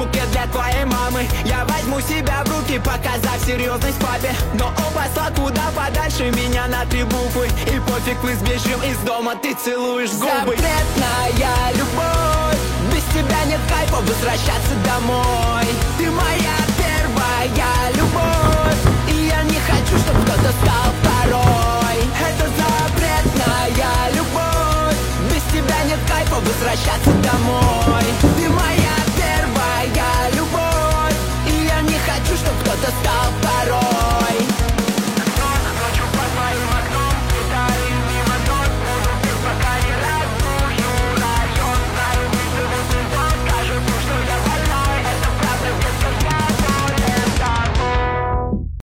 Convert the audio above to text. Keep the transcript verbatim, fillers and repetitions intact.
букет для твоей мамы. Я возьму себя в руки, показав серьезность папе. Но он послал куда подальше меня на три буквы. И пофиг, мы сбежим из дома, ты целуешь губы. Запретная любовь, без тебя нет кайфа возвращаться домой. Ты моя первая любовь, и я не хочу, чтобы кто-то стал второй.